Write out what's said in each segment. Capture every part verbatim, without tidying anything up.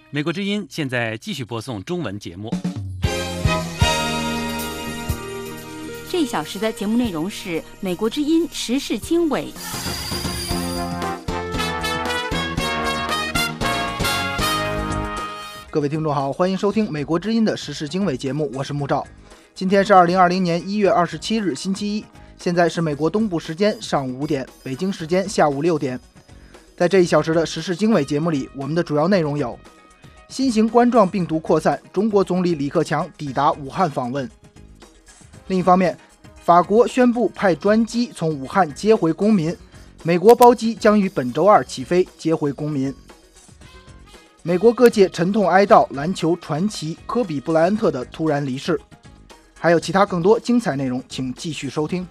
美国之音现在继续播送中文节目。 这一小时的节目内容是美国之音时事经纬。 各位听众好，欢迎收听美国之音的时事经纬节目，我是穆照。今天是二零二零年一月二十七日星期一，现在是美国东部时间上午五点，北京时间下午六点。在这一小时的时事经纬节目里，我们的主要内容有：新型冠状病毒扩散，中国总理李克强抵达武汉访问。另一方面，法国宣布派专机从武汉接回公民，美国包机将于本周二起飞接回公民。美国各界沉痛哀悼篮球传奇科比布莱恩特的突然离世。还有其他更多精彩内容，请继续收听。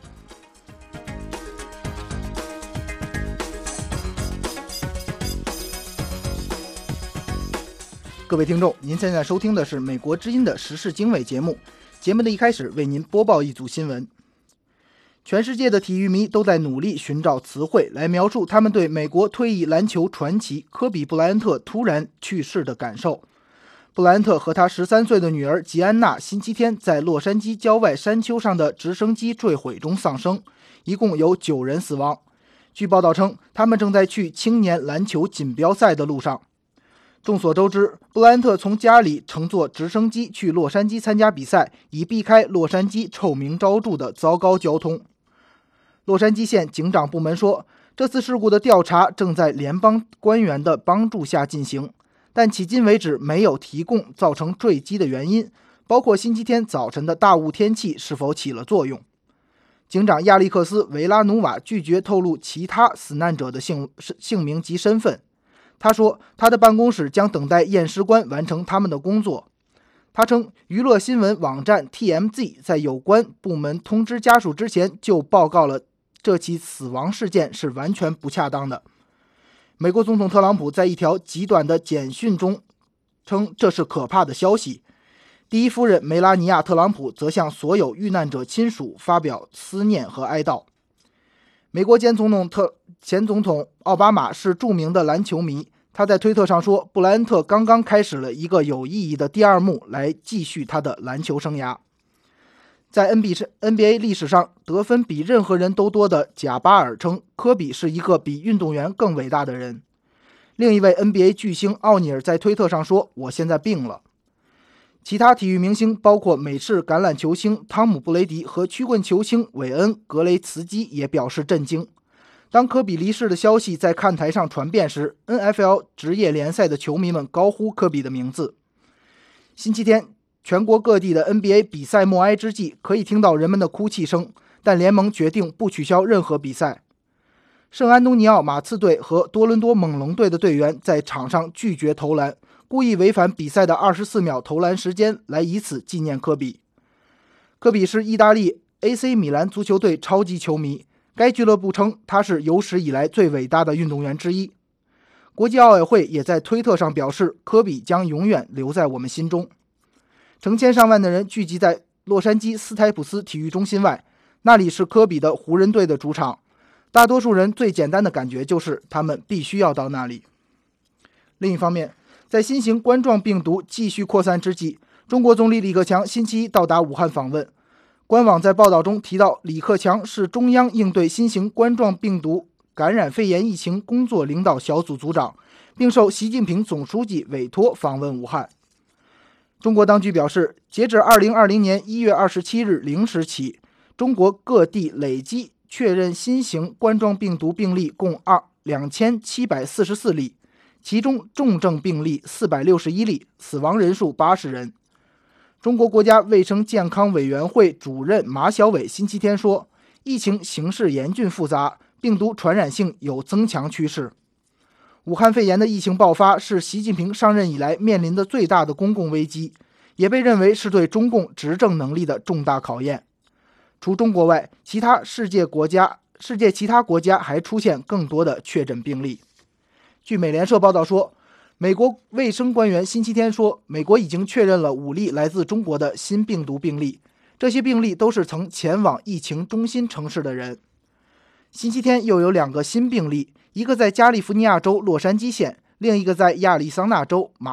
各位听众，您现在收听的是美国之音的时事经纬节目。节目的一开始为您播报一组新闻。全世界的体育迷都在努力寻找词汇来描述他们对美国退役篮球传奇科比布莱恩特突然去世的感受。布莱恩特和他十三岁的女儿吉安娜星期天在洛杉矶郊外山丘上的直升机坠毁中丧生，一共有九人死亡。据报道称，他们正在去青年篮球锦标赛的路上。众所周知，布莱恩特从家里乘坐直升机去洛杉矶参加比赛，以避开洛杉矶臭名昭著的糟糕交通。洛杉矶县警长部门说，这次事故的调查正在联邦官员的帮助下进行，但迄今为止没有提供造成坠机的原因，包括星期天早晨的大雾天气是否起了作用。警长亚历克斯·维拉努瓦拒绝透露其他死难者的 姓, 姓名及身份。他说，他的办公室将等待验尸官完成他们的工作。他称，娱乐新闻网站 T M Z 在有关部门通知家属之前就报告了这起死亡事件是完全不恰当的。美国总统特朗普在一条极短的简讯中称这是可怕的消息。第一夫人梅拉尼亚·特朗普则向所有遇难者亲属发表思念和哀悼。美国前总统特前总统奥巴马是著名的篮球迷，他在推特上说，布莱恩特刚刚开始了一个有意义的第二幕来继续他的篮球生涯。在 N B A 历史上得分比任何人都多的贾巴尔称，科比是一个比运动员更伟大的人。另一位 N B A 巨星奥尼尔在推特上说，我现在病了。其他体育明星包括美式橄榄球星汤姆·布雷迪和曲棍球星韦恩·格雷茨基也表示震惊。当科比离世的消息在看台上传遍时， N F L 职业联赛的球迷们高呼科比的名字。星期天，全国各地的 N B A 比赛默哀之际，可以听到人们的哭泣声，但联盟决定不取消任何比赛。圣安东尼奥马刺队和多伦多猛龙队的队员在场上拒绝投篮，故意违反比赛的二十四秒投篮时间，来以此纪念科比。科比是意大利 A C 米兰足球队超级球迷，该俱乐部称他是有史以来最伟大的运动员之一。国际奥委会也在推特上表示，科比将永远留在我们心中。成千上万的人聚集在洛杉矶斯台普斯体育中心外，那里是科比的湖人队的主场。大多数人最简单的感觉就是他们必须要到那里。另一方面，在新型冠状病毒继续扩散之际，中国总理李克强星期一到达武汉访问。官网在报道中提到，李克强是中央应对新型冠状病毒感染肺炎疫情工作领导小组组长，并受习近平总书记委托访问武汉。中国当局表示，截至二零二零年一月二十七日零时起，中国各地累计确认新型冠状病毒病例共两千七百四十四例，其中重症病例四百六十一例，死亡人数八十人。中国国家卫生健康委员会主任马晓伟星期天说，疫情形势严峻复杂，病毒传染性有增强趋势。武汉肺炎的疫情爆发是习近平上任以来面临的最大的公共危机，也被认为是对中共执政能力的重大考验。除中国外，其他世界国家世界其他国家还出现更多的确诊病例。据美联社报道说，美国卫生官员星期天说，美国已经确认了五例来自中国的新病毒病例，这些病例都是曾前往疫情中心城市的人。星期天又有两个新病例，一个在加利福尼亚州洛杉矶县，另一个在亚利桑那州马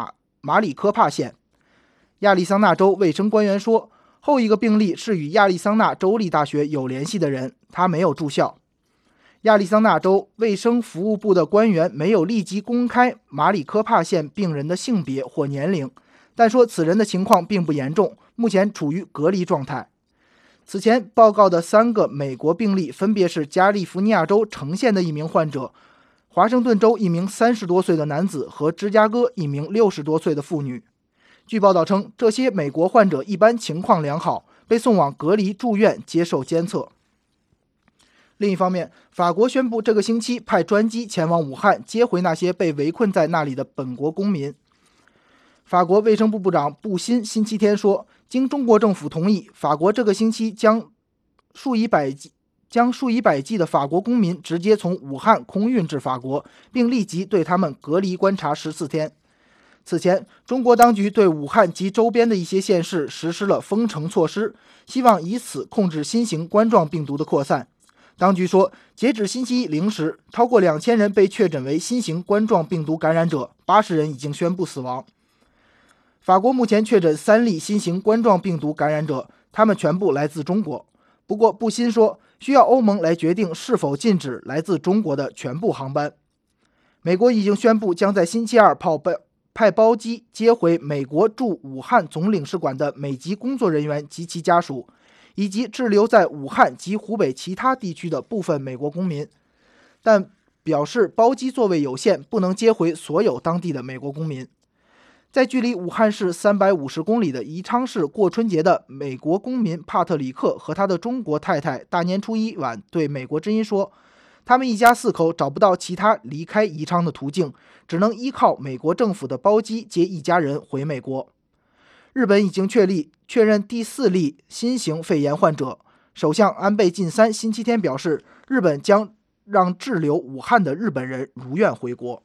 马里科帕县。亚利桑那州卫生官员说，后一个病例是与亚利桑那州立大学有联系的人，他没有住校。亚利桑那州卫生服务部的官员没有立即公开马里科帕县病人的性别或年龄，但说此人的情况并不严重，目前处于隔离状态。此前报告的三个美国病例分别是加利福尼亚州橙县的一名患者、华盛顿州一名三十多岁的男子和芝加哥一名六十多岁的妇女。据报道称，这些美国患者一般情况良好，被送往隔离住院接受监测。另一方面，法国宣布这个星期派专机前往武汉接回那些被围困在那里的本国公民。法国卫生部部长布辛星期天说，经中国政府同意，法国这个星期将数以百计将数以百计的法国公民直接从武汉空运至法国，并立即对他们隔离观察十四天。此前，中国当局对武汉及周边的一些县市实施了封城措施，希望以此控制新型冠状病毒的扩散。当局说，截止星期一零时，超过两千人被确诊为新型冠状病毒感染者，八十人已经宣布死亡。法国目前确诊三例新型冠状病毒感染者，他们全部来自中国。不过，布辛说，需要欧盟来决定是否禁止来自中国的全部航班。美国已经宣布将在星期二炮背派包机接回美国驻武汉总领事馆的美籍工作人员及其家属，以及滞留在武汉及湖北其他地区的部分美国公民，但表示包机座位有限，不能接回所有当地的美国公民。在距离武汉市三百五十公里的宜昌市过春节的美国公民帕特里克和他的中国太太大年初一晚对美国之音说，他们一家四口找不到其他离开宜昌的途径，只能依靠美国政府的包机接一家人回美国。日本已经确立确认第四例新型肺炎患者，首相安倍晋三星期天表示，日本将让滞留武汉的日本人如愿回国。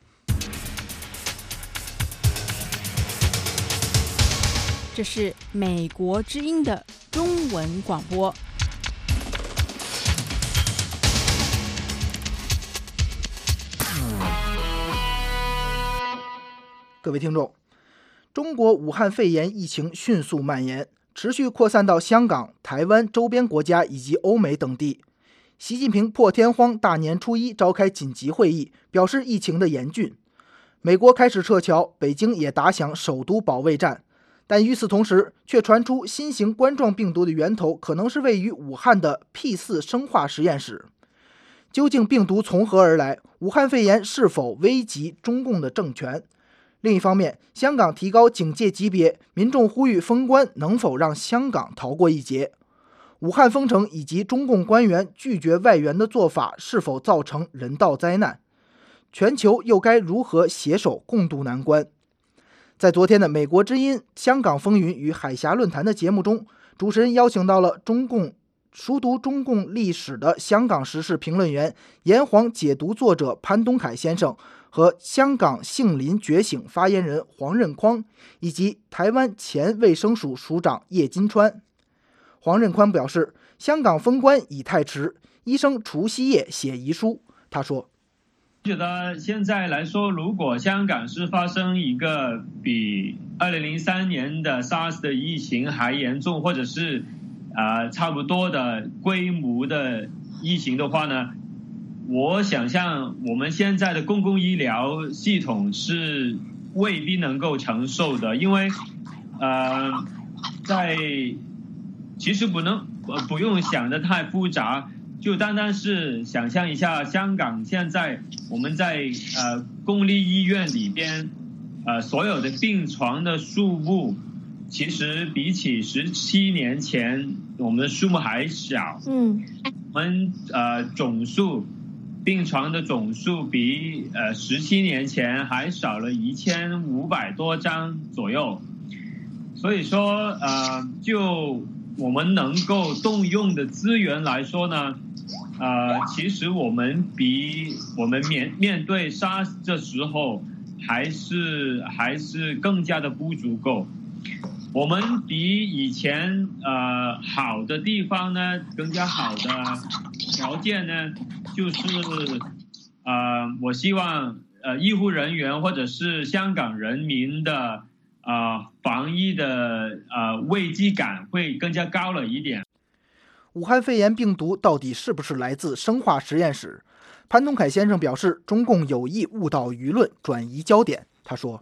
这是美国之音的中文广播。 各位听众，中国武汉肺炎疫情迅速蔓延，持续扩散到香港、台湾周边国家以及欧美等地。习近平破天荒大年初一召开紧急会议，表示疫情的严峻。美国开始撤侨，北京也打响首都保卫战。但与此同时，却传出新型冠状病毒的源头可能是位于武汉的 P 四 生化实验室。究竟病毒从何而来？武汉肺炎是否危及中共的政权？另一方面，香港提高警戒级别，民众呼吁封关能否让香港逃过一劫？武汉封城以及中共官员拒绝外援的做法是否造成人道灾难？全球又该如何携手共度难关？在昨天的美国之音香港风云与海峡论坛的节目中，主持人邀请到了中共熟读中共历史的香港时事评论员、炎黄解读作者潘东凯先生和香港杏林觉醒发言人黄任匡，以及台湾前卫生署署长叶金川。黄任匡表示，香港封关已太迟，医生除夕夜写遗书。他说， 觉得现在来说，如果香港是发生一个比二零零三年的 SARS 的疫情还严重，或者是呃差不多的规模的疫情的话呢，我想象我们现在的公共医疗系统是未必能够承受的，因为呃在其实不能呃不用想得太复杂。就单单是想象一下，香港现在我们在呃公立医院里边，呃所有的病床的数目，其实比起十七年前我们的数目还小。嗯，我们呃总数病床的总数比呃十七年前还少了一千五百多张左右。所以说呃就我们能够动用的资源来说呢，呃，其实我们比我们面面对 SARS 这时候还是还是更加的不足够。我们比以前呃好的地方呢，更加好的条件呢，就是呃，我希望呃医护人员或者是香港人民的啊、呃、防疫的呃危机感会更加高了一点。 武汉肺炎病毒到底是不是来自生化实验室？潘东凯先生表示，中共有意误导舆论，转移焦点。他说：“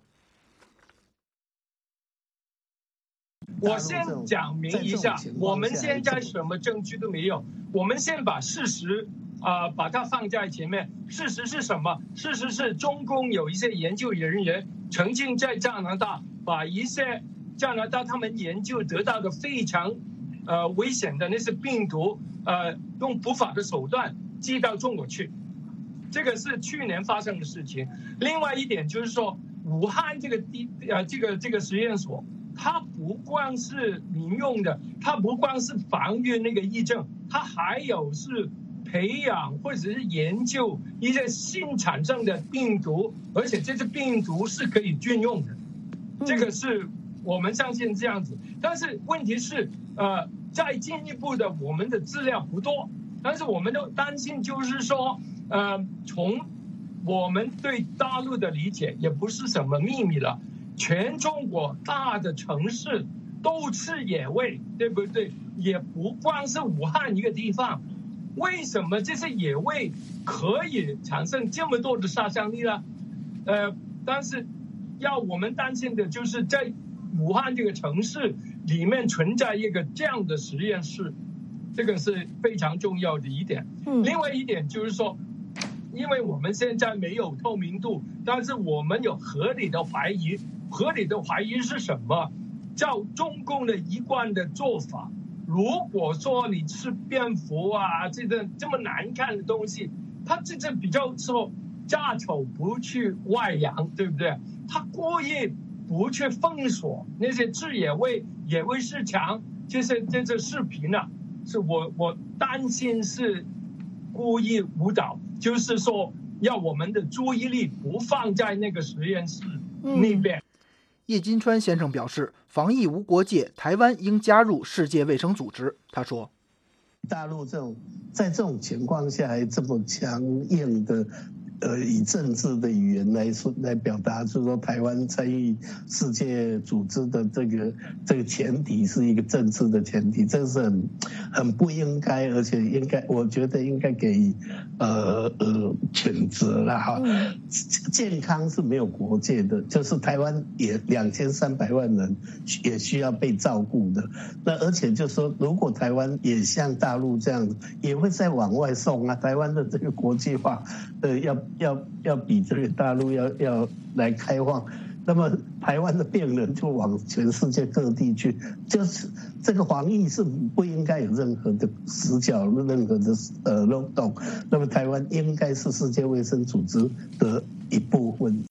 我先讲明一下，我们现在什么证据都没有，我们先把事实啊、呃、把它放在前面。事实是什么？事实是中共有一些研究人员曾经在加拿大把一些加拿大他们研究得到的非常呃危险的那些病毒，呃用不法的手段寄到中国去。这个是去年发生的事情。另外一点就是说，武汉这个地呃这个这个实验所，它不光是民用的，它不光是防御那个疫症，它还有是培养或者是研究一些新产生的病毒，而且这些病毒是可以军用的。这个是我们相信这样子。但是问题是，呃，再进一步的，我们的资料不多，但是我们都担心，就是说。呃，从我们对大陆的理解也不是什么秘密了，全中国大的城市都吃野味，对不对？也不光是武汉一个地方，为什么这些野味可以产生这么多的杀伤力呢？呃，但是要我们担心的就是在武汉这个城市里面存在一个这样的实验室，这个是非常重要的一点。嗯，另外一点就是说。因为我们现在没有透明度，但是我们有合理的怀疑。合理的怀疑是什么？照中共的一贯的做法，如果说你吃蝙蝠啊，这个这么难看的东西，他这这比较说家丑不去外扬，对不对？他故意不去封锁那些吃野味、野味市场这些这些视频啊，是我我担心是故意误导。就是说，要我们的注意力不放在那个实验室那边。嗯、 叶金川先生表示，防疫无国界，台湾应加入世界卫生组织。他说：“ 大陆这种在这种情况下还这么强硬的。”呃，以政治的语言来说来表达，就是说台湾参与世界组织的这个这个前提是一个政治的前提，这是很很不应该，而且应该我觉得应该给呃呃谴责啦哈。健康是没有国界的，就是台湾也两千三百万人也需要被照顾的。那而且就是说，如果台湾也像大陆这样子，也会再往外送啊。台湾的这个国际化，呃要。要要比这个大陆要要来开放，那么台湾的病人就往全世界各地去，就是这个防疫是不应该有任何的死角、任何的呃漏洞。那么台湾应该是世界卫生组织的一部分。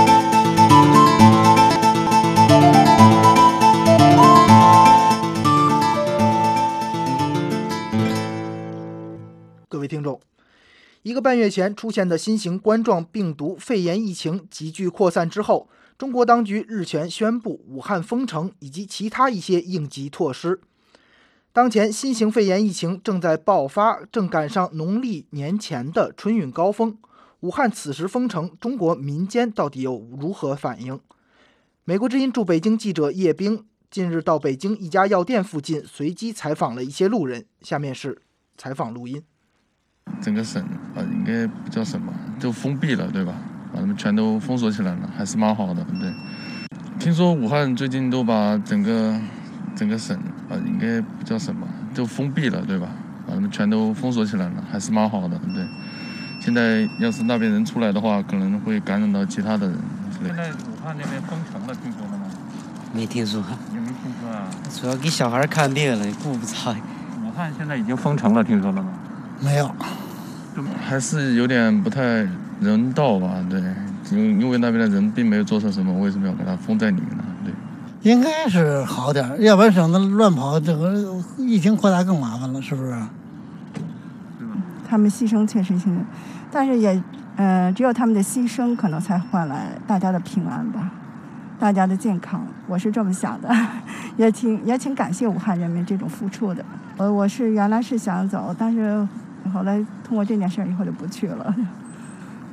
各位听众。一个半月前出现的新型冠状病毒肺炎疫情急剧扩散之后，中国当局日前宣布武汉封城以及其他一些应急措施。当前新型肺炎疫情正在爆发，正赶上农历年前的春运高峰。武汉此时封城，中国民间到底又如何反应？美国之音驻北京记者叶冰近日到北京一家药店附近随机采访了一些路人，下面是采访录音。 整个省啊，应该不叫什么，就封闭了，对吧？把他们全都封锁起来了，还是蛮好的，对。听说武汉最近都把整个整个省啊，应该不叫什么，就封闭了，对吧？把他们全都封锁起来了，还是蛮好的，对。现在要是那边人出来的话，可能会感染到其他的人。现在武汉那边封城了，听说了吗？ 没听说。 也没听说啊？ 主要给小孩看病了，顾不着。 武汉现在已经封城了，听说了吗？ 没有， 还是有点不太人道吧？对，因因为那边的人并没有做错什么，为什么要把它封在里面呢？对， 应该是好点，要不然省得乱跑，这个疫情扩大更麻烦了，是不是？ 他们牺牲确实性，但是也，呃，只有他们的牺牲，可能才换来大家的平安吧，大家的健康，我是这么想的，也挺也挺感谢武汉人民这种付出的。我我是原来是想走，但是后来通过这件事以后就不去了。 现在要是那边人出来的话，可能会感染到其他的人之类的。 我我是原来是想走，但是后来通过这件事以后就不去了。 现在武汉那边封城了，听说了吗？没有。没听说啊？主要给小孩看病了，顾不着。武汉现在已经封城了，听说了吗？ 没有。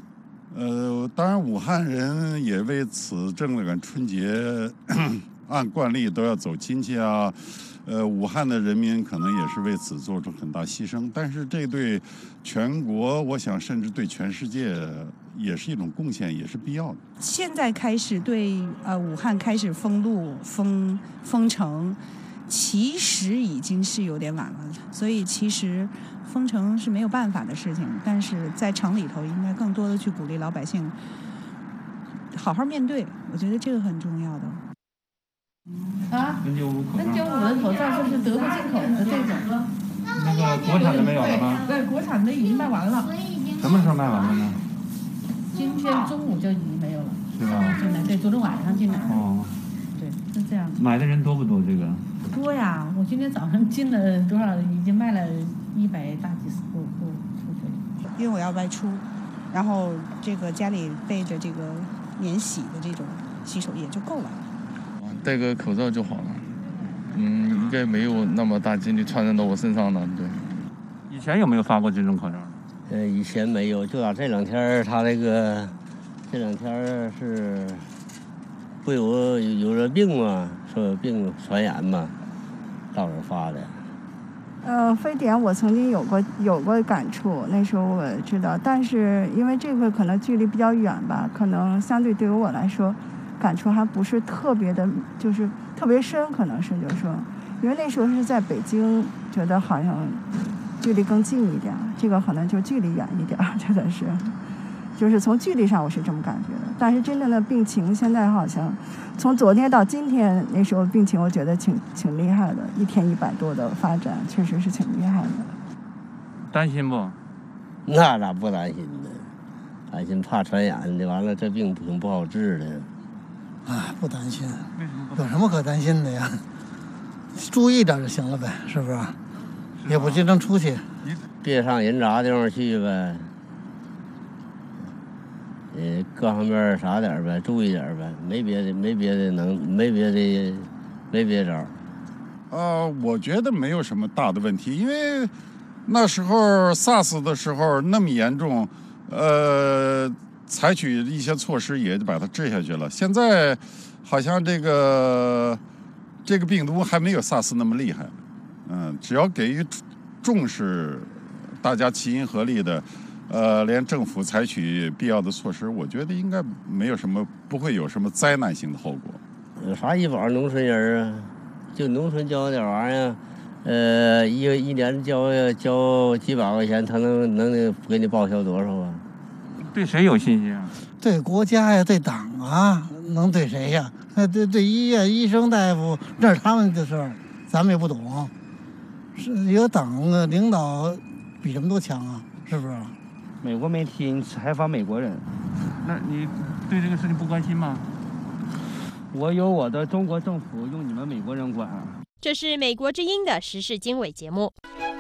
呃，当然，武汉人也为此正了个春节，按惯例都要走亲戚啊。呃，武汉的人民可能也是为此做出很大牺牲，但是这对全国，我想甚至对全世界也是一种贡献，也是必要的。 现在开始对呃武汉开始封路、封封城，其实已经是有点晚了，所以其实封城是没有办法的事情，但是在城里头应该更多的去鼓励老百姓好好面对，我觉得这个很重要的。 啊，N 九五的口罩是不是德国进口的这种？ 那个国产的没有了吗？ 对，国产的已经卖完了。 什么时候卖完了呢？ 今天中午就已经没有了。 是吧？ 进来，对，昨天晚上进来。 哦。 对，是这样。 买的人多不多？这个？ 多呀！我今天早上进了多少？已经卖了一百大几十部部出去了。 因为我要外出，然后这个家里备着这个免洗的这种洗手液就够了。 戴个口罩就好了，嗯，应该没有那么大几率传染到我身上了。对， 以前有没有发过这种口罩？ 呃，以前没有，就打这两天，他那个这两天是不有有这病嘛，说有病传染嘛，到这发的。 呃，非典我曾经有过有过感触，那时候我知道，但是因为这个可能距离比较远吧，可能相对对于我来说。感触还不是特别的，就是特别深，可能是就是说，因为那时候是在北京，觉得好像距离更近一点，这个可能就距离远一点，真的是，就是从距离上我是这么感觉的。但是真正的病情现在好像，从昨天到今天，那时候病情我觉得挺挺厉害的，一天一百多的发展，确实是挺厉害的。 担心不？ 那咋不担心呢？担心怕传染的，完了这病挺不好治的。 啊，不担心，有什么可担心的呀？注意点就行了呗，是不是？也不经常出去， 别上人杂地方去呗。呃，各方面啥点呗，注意点呗，没别的，没别的能，没别的，没别招。 呃，我觉得没有什么大的问题，因为那时候 SARS 的时候那么严重，呃。采取一些措施也把它治下去了。现在好像这个这个病毒还没有 SARS 那么厉害，嗯，只要给予重视，大家齐心合力的，呃，连政府采取必要的措施，我觉得应该没有什么，不会有什么灾难性的后果。 有啥医保农村人啊？就农村交点玩意儿，呃，一一年交交几百块钱，他能能给你报销多少啊？ 对谁有信心啊？ 对国家呀，对党啊，能对谁呀？那对对医院、医生、大夫，那是他们的事儿，咱们也不懂。是有党啊，领导比什么都强啊，是不是？ 美国媒体采访美国人，那你对这个事情不关心吗？我有我的中国政府，用你们美国人管啊。 这是美国之音的时事经纬节目。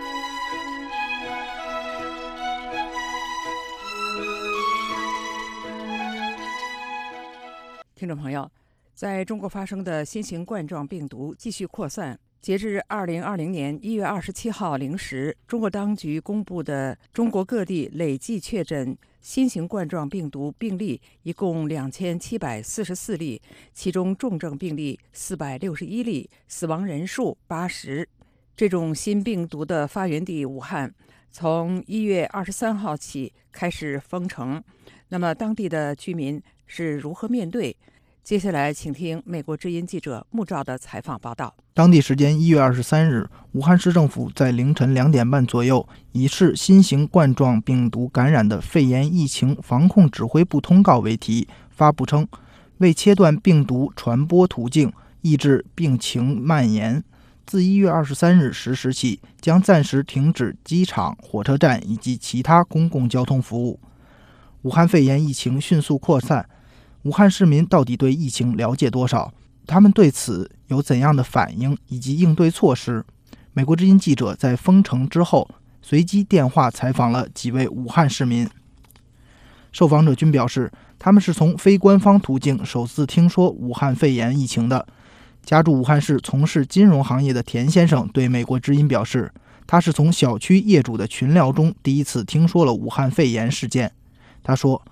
听众朋友，在中国发生的新型冠状病毒继续扩散。截至二零二零年一月二十七号零时，中国当局公布的中国各地累计确诊新型冠状病毒病例一共两千七百四十四例，其中重症病例四百六十一例，死亡人数八十。这种新病毒的发源地武汉，从一月二十三号起开始封城。那么当地的居民是如何面对？接下来请听美国之音记者穆照的采访报道。 当地时间一月二十三日，武汉市政府在凌晨两点半左右，以市新型冠状病毒感染的肺炎疫情防控指挥部通告为题，发布称，为切断病毒传播途径，抑制病情蔓延，自一月二十三日十时起，将暂时停止机场、火车站以及其他公共交通服务。武汉肺炎疫情迅速扩散，武汉市民到底对疫情了解多少？他们对此有怎样的反应以及应对措施？美国之音记者在封城之后，随机电话采访了几位武汉市民。受访者均表示，他们是从非官方途径首次听说武汉肺炎疫情的。家住武汉市从事金融行业的田先生对美国之音表示，他是从小区业主的群聊中第一次听说了武汉肺炎事件。他说，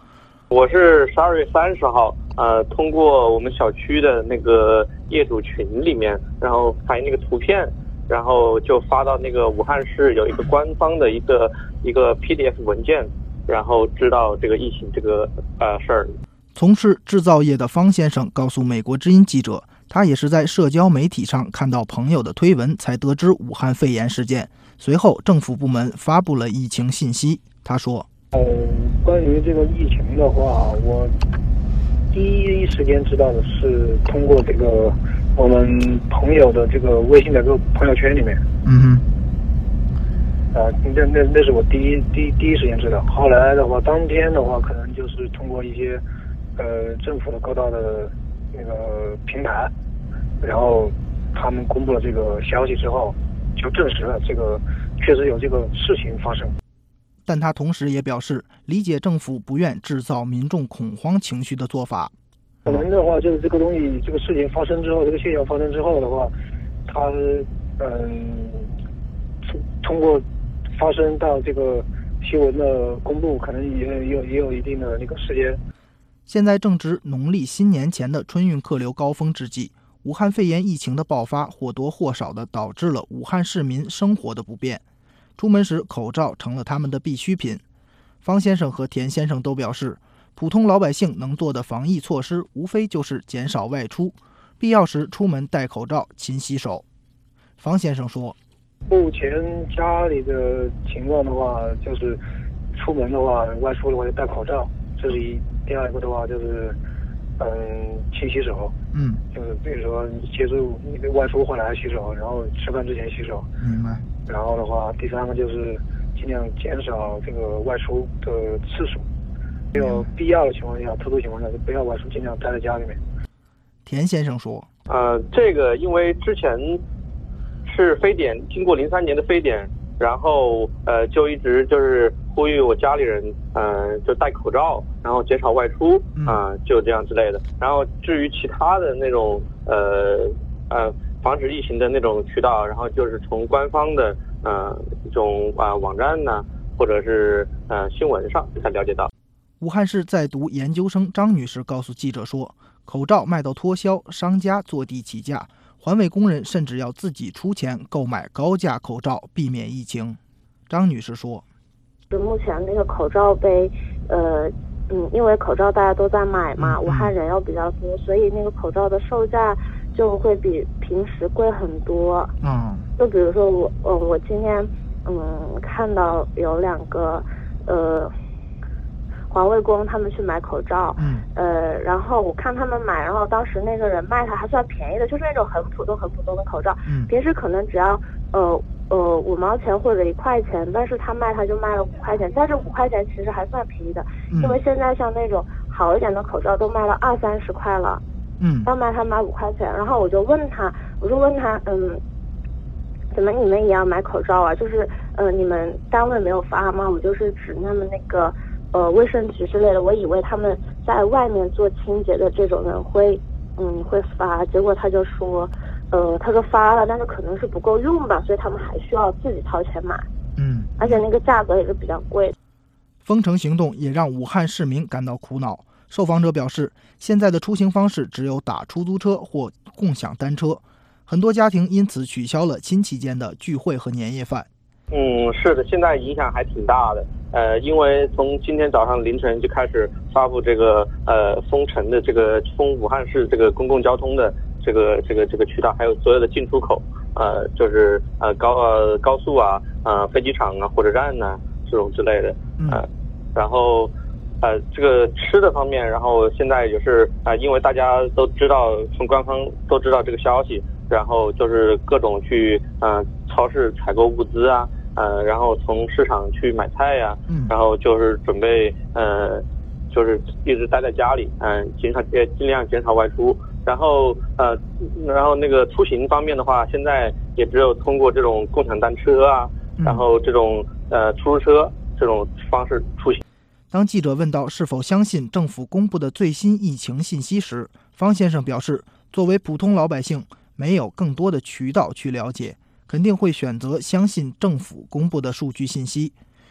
我是十二月三十号，呃，通过我们小区的那个业主群里面，然后拍那个图片，然后就发到那个武汉市有一个官方的一个一个 P D F 文件，然后知道这个疫情这个呃事儿。 从事制造业的方先生告诉美国之音记者，他也是在社交媒体上看到朋友的推文才得知武汉肺炎事件，随后政府部门发布了疫情信息。他说， 呃，关于这个疫情的话，我第一时间知道的是通过这个我们朋友的这个微信的这个朋友圈里面。 嗯哼。 啊，那那那是我第一第第一时间知道。后来的话，当天的话，可能就是通过一些呃政府的各大的那个平台，然后他们公布了这个消息之后，就证实了这个确实有这个事情发生。 但他同时也表示，理解政府不愿制造民众恐慌情绪的做法。 可能的话，就是这个东西，这个事情发生之后，这个现象发生之后的话，他嗯，通过发生到这个新闻的公布，可能也有也有一定的那个时间。 现在正值农历新年前的春运客流高峰之际，武汉肺炎疫情的爆发或多或少地导致了武汉市民生活的不便。出门时，口罩成了他们的必需品。方先生和田先生都表示，普通老百姓能做的防疫措施，无非就是减少外出，必要时出门戴口罩、勤洗手。方先生说， 目前家里的情况的话，就是出门的话，外出的话就戴口罩，这是一。第二个的话就是，嗯，勤洗手。 嗯， 就是比如说接触你外出回来洗手，然后吃饭之前洗手。 明白。 然后的话，第三个就是尽量减少这个外出的次数，没有必要的情况下，特殊情况下就不要外出，尽量待在家里面。 田先生说， 呃，这个因为之前是非典，经过零三年的非典，然后呃就一直就是呼吁我家里人，呃就戴口罩，然后减少外出啊、呃，就这样之类的。然后至于其他的那种呃呃。防止疫情的那种渠道，然后就是从官方的呃一种啊、呃、网站呢，或者是呃新闻上才了解到。 武汉市在读研究生张女士告诉记者说，口罩卖到脱销，商家坐地起价，环卫工人甚至要自己出钱购买高价口罩，避免疫情。张女士说， 目前那个口罩被呃嗯，因为口罩大家都在买嘛，嗯、武汉人又比较多，所以那个口罩的售价就会比平时贵很多。 嗯， 就比如说我，嗯，我今天嗯看到有两个呃环卫工他们去买口罩， 嗯， 呃，然后我看他们买，然后当时那个人卖他还算便宜的，就是那种很普通很普通的口罩， 嗯， 平时可能只要呃呃五毛钱或者一块钱，但是他卖他就卖了五块钱，但是五块钱其实还算便宜的， 嗯、 因为现在像那种好一点的口罩都卖了二三十块了。 嗯， 要卖他买五块钱，然后我就问他，我就问他，嗯，怎么你们也要买口罩啊？就是呃，你们单位没有发吗？我就是指他们那个呃卫生局之类的，我以为他们在外面做清洁的这种人会嗯会发，结果他就说，呃，他说发了，但是可能是不够用吧，所以他们还需要自己掏钱买。 嗯， 而且那个价格也是比较贵。 封城行动也让武汉市民感到苦恼。受访者表示，现在的出行方式只有打出租车或共享单车，很多家庭因此取消了亲戚间的聚会和年夜饭。 嗯，是的，现在影响还挺大的。呃，因为从今天早上凌晨就开始发布这个呃封城的这个封武汉市这个公共交通的这个这个这个渠道，还有所有的进出口，呃，就是呃高呃高速啊，呃飞机场啊，火车站呐、啊、这种之类的，呃，然后。呃，这个吃的方面，然后现在也是啊、呃，因为大家都知道，从官方都知道这个消息，然后就是各种去呃超市采购物资啊，呃，然后从市场去买菜呀、啊， 嗯， 然后就是准备呃，就是一直待在家里，嗯、呃，减少呃尽量减少外出，然后呃，然后那个出行方面的话，现在也只有通过这种共享单车啊，然后这种呃出租车这种方式出行。 当记者问到是否相信政府公布的最新疫情信息时，方先生表示，作为普通老百姓，没有更多的渠道去了解，肯定会选择相信政府公布的数据信息。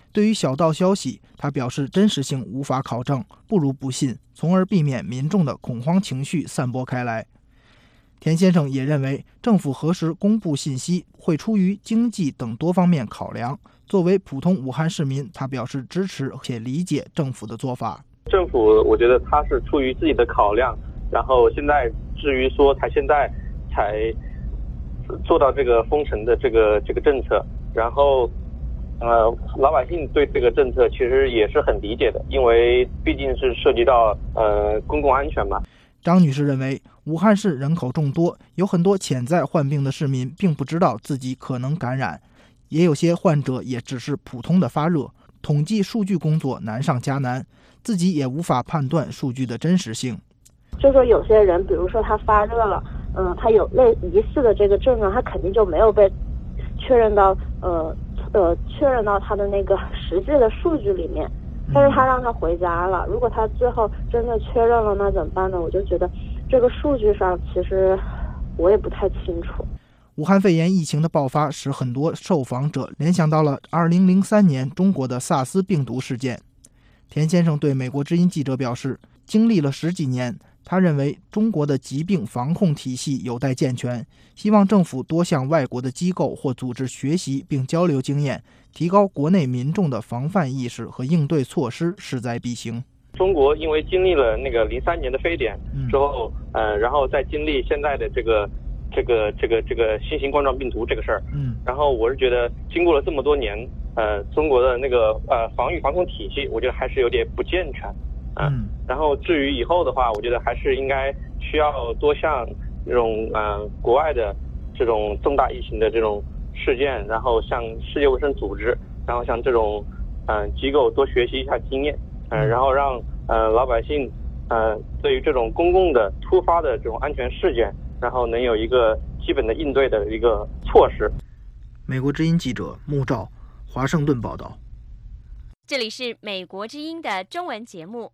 对于小道消息，他表示真实性无法考证，不如不信，从而避免民众的恐慌情绪散播开来。田先生也认为，政府何时公布信息会出于经济等多方面考量。作为普通武汉市民，他表示支持且理解政府的做法。 政府我觉得他是出于自己的考量，然后现在至于说他现在才做到这个封城的这个这个政策，然后呃老百姓对这个政策其实也是很理解的，因为毕竟是涉及到呃公共安全嘛。 张女士认为，武汉市人口众多，有很多潜在患病的市民并不知道自己可能感染，也有些患者也只是普通的发热，统计数据工作难上加难，自己也无法判断数据的真实性。 就说有些人，比如说他发热了，嗯，他有类疑似的这个症状，他肯定就没有被确认到，呃呃，确认到他的那个实际的数据里面。但是他让他回家了，如果他最后真的确认了，那怎么办呢？我就觉得这个数据上其实我也不太清楚。 武汉肺炎疫情的爆发使很多受访者联想到了二零零三年中国的萨斯病毒事件。田先生对美国之音记者表示，经历了十几年，他认为中国的疾病防控体系有待健全，希望政府多向外国的机构或组织学习并交流经验，提高国内民众的防范意识和应对措施，势在必行。 中国因为经历了那个零三年的非典之后，嗯、呃，然后再经历现在的这个这个这个这个新型冠状病毒这个事儿，嗯，然后我是觉得经过了这么多年，呃，中国的那个呃防御防控体系，我觉得还是有点不健全。嗯，然后至于以后的话，我觉得还是应该需要多向这种呃国外的这种重大疫情的这种事件，然后向世界卫生组织，然后向这种嗯、呃、机构多学习一下经验，嗯、呃，然后让呃老百姓呃对于这种公共的突发的这种安全事件，然后能有一个基本的应对的一个措施。 美国之音记者穆照，华盛顿报道。 这里是美国之音的中文节目。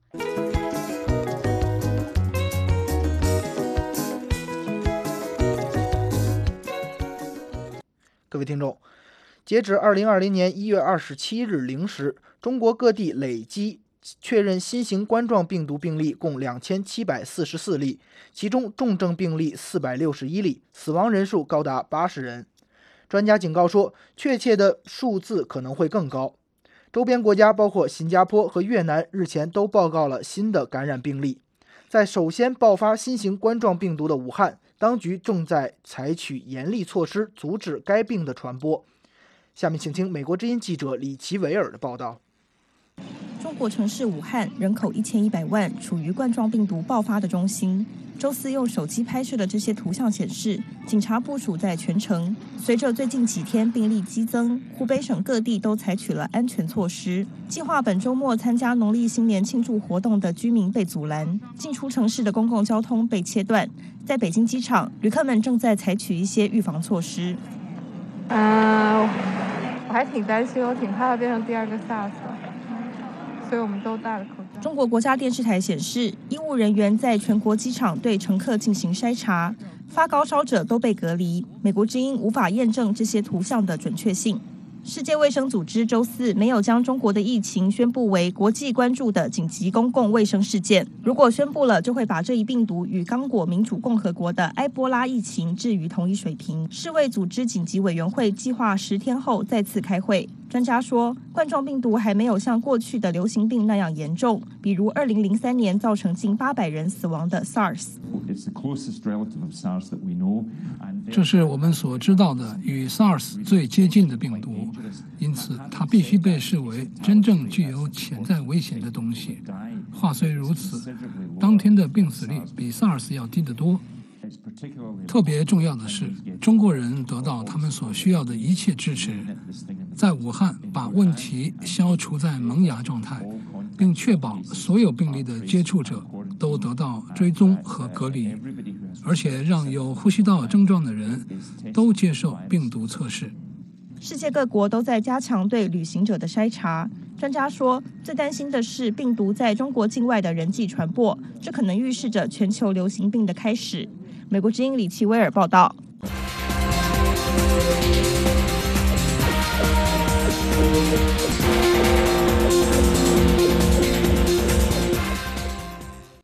各位听众，截止二零二零年一月二十七日零时，中国各地累计确认新型冠状病毒病例共两千七百四十四例，其中重症病例四百六十一例，死亡人数高达八十人。专家警告说，确切的数字可能会更高。周边国家包括新加坡和越南日前都报告了新的感染病例。在首先爆发新型冠状病毒的武汉，当局正在采取严厉措施阻止该病的传播。下面请听美国之音记者李奇维尔的报道。 中国城市武汉人口一千一百万，处于冠状病毒爆发的中心。周四用手机拍摄的这些图像显示，警察部署在全城。随着最近几天病例激增，湖北省各地都采取了安全措施。计划本周末参加农历新年庆祝活动的居民被阻拦，进出城市的公共交通被切断。在北京机场，旅客们正在采取一些预防措施。 嗯、呃，我还挺担心，我挺怕它变成第二个 SARS。所以我们都戴了口罩。 中国国家电视台显示，医务人员在全国机场对乘客进行筛查，发高烧者都被隔离。美国之音无法验证这些图像的准确性。世界卫生组织周四没有将中国的疫情宣布为国际关注的紧急公共卫生事件。如果宣布了，就会把这一病毒与刚果民主共和国的埃波拉疫情置于同一水平。世卫组织紧急委员会计划十天后再次开会。专家说，冠状病毒还没有像过去的流行病那样严重，比如二零零三年造成近八百人死亡的 SARS。 这是我们所知道的与 SARS 最接近的病毒，因此它必须被视为真正具有潜在危险的东西。话虽如此，当天的病死率比 SARS 要低得多。特别重要的是，中国人得到他们所需要的一切支持，在武汉把问题消除在萌芽状态，并确保所有病例的接触者都得到追踪和隔离，而且让有呼吸道症状的人都接受病毒测试。 世界各国都在加强对旅行者的筛查。专家说，最担心的是病毒在中国境外的人际传播，这可能预示着全球流行病的开始。美国之音李奇威尔报道。 Thank you.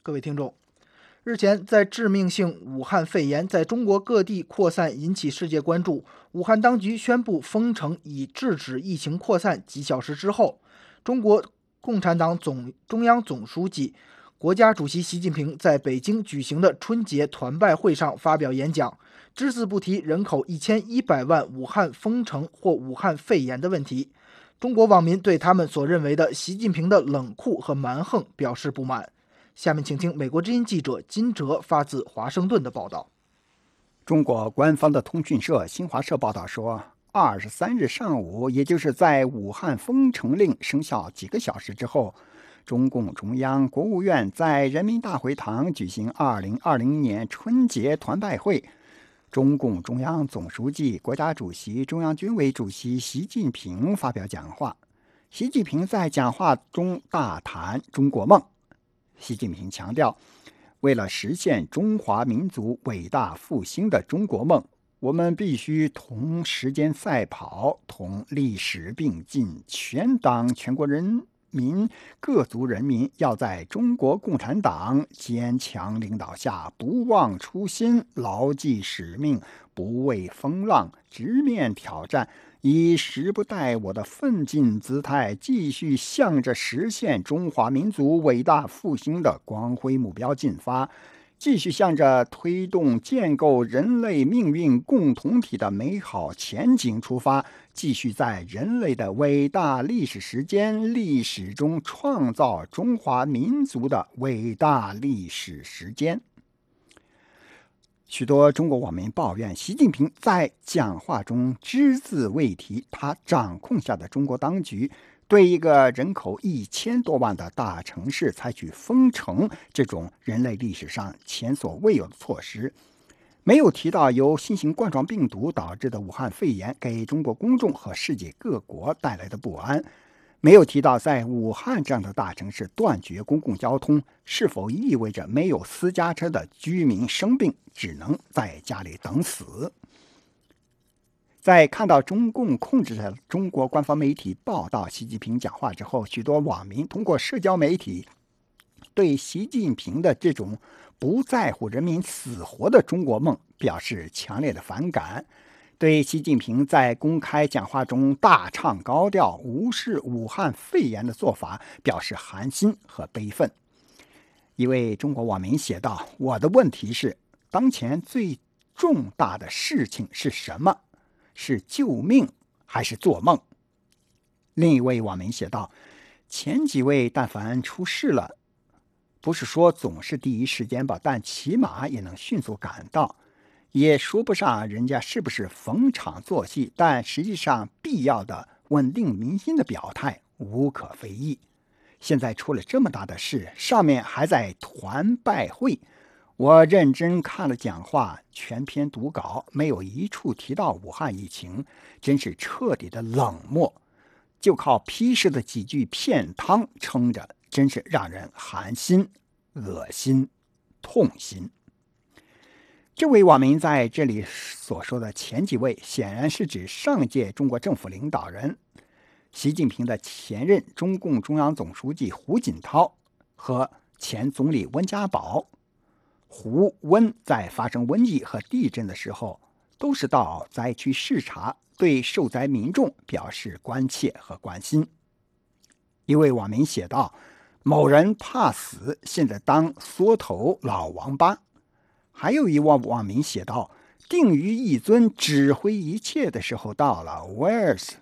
各位听众，日前，在致命性武汉肺炎在中国各地扩散引起世界关注，武汉当局宣布封城以制止疫情扩散。几小时之后，中国共产党总中央总书记、国家主席习近平在北京举行的春节团拜会上发表演讲，只字不提人口一千一百万武汉封城或武汉肺炎的问题。中国网民对他们所认为的习近平的冷酷和蛮横表示不满。下面请听美国之音记者金哲发自华盛顿的报道。 中国官方的通讯社新华社报道说，二十三日上午，也就是在武汉封城令生效几个小时之后，中共中央、国务院在人民大会堂举行二零二零年春节团拜会。中共中央总书记、国家主席、中央军委主席习近平发表讲话。习近平在讲话中大谈中国梦。习近平强调，为了实现中华民族伟大复兴的中国梦，我们必须同时间赛跑，同历史并进，全党全国人民各族人民要在中国共产党坚强领导下，不忘初心，牢记使命，不畏风浪，直面挑战，以时不待我的奋进姿态，继续向着实现中华民族伟大复兴的光辉目标进发，继续向着推动建构人类命运共同体的美好前景出发，继续在人类的伟大历史时间历史中创造中华民族的伟大历史时间。许多中国网民抱怨习近平在讲话中只字未提他掌控下的中国当局对一个人口一千多万的大城市采取封城这种人类历史上前所未有的措施，没有提到由新型冠状病毒导致的武汉肺炎给中国公众和世界各国带来的不安，没有提到在武汉这样的大城市断绝公共交通是否意味着没有私家车的居民生病只能在家里等死。在看到中共控制的中国官方媒体报道习近平讲话之后，许多网民通过社交媒体对习近平的这种不在乎人民死活的中国梦表示强烈的反感，对习近平在公开讲话中大唱高调、无视武汉肺炎的做法表示寒心和悲愤。一位中国网民写道：“我的问题是，当前最重大的事情是什么？是救命还是做梦？”另一位网民写道：“前几位但凡出事了，不是说总是第一时间吧，但起码也能迅速赶到。也说不上人家是不是逢场作戏，但实际上必要的稳定民心的表态无可非议。现在出了这么大的事，上面还在团拜会，我认真看了讲话，全篇读稿，没有一处提到武汉疫情，真是彻底的冷漠，就靠批示的几句片汤撑着，真是让人寒心、恶心、痛心。”这位网民在这里所说的前几位，显然是指上届中国政府领导人习近平的前任中共中央总书记胡锦涛和前总理温家宝。胡温在发生瘟疫和地震的时候，都是到灾区视察，对受灾民众表示关切和关心。一位网民写道：“某人怕死，现在当缩头老王八。”还有一位网民写道：“定于一尊指挥一切的时候到了 ，Where's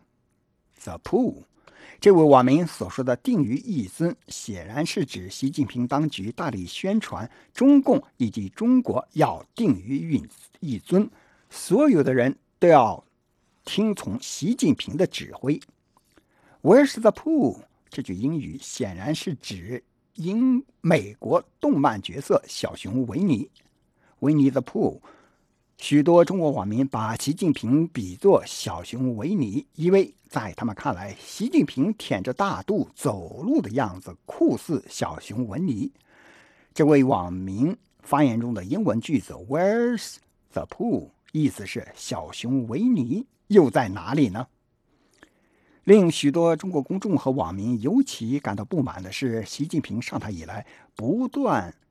the poo？” 这位网民所说的定于一尊，显然是指习近平当局大力宣传中共以及中国要定于一尊，所有的人都要听从习近平的指挥。Where's the poo？ 这句英语显然是指英美国动漫角色小熊维尼。Winnie the Pooh， 许多中国网民把习近平比作小熊维尼，因为在他们看来，习近平腆着大肚走路的样子酷似小熊维尼。这位网民发言中的英文句子 Where's the Pooh？ 意思是小熊维尼又在哪里呢？令许多中国公众和网民尤其感到不满的是，习近平上台以来不断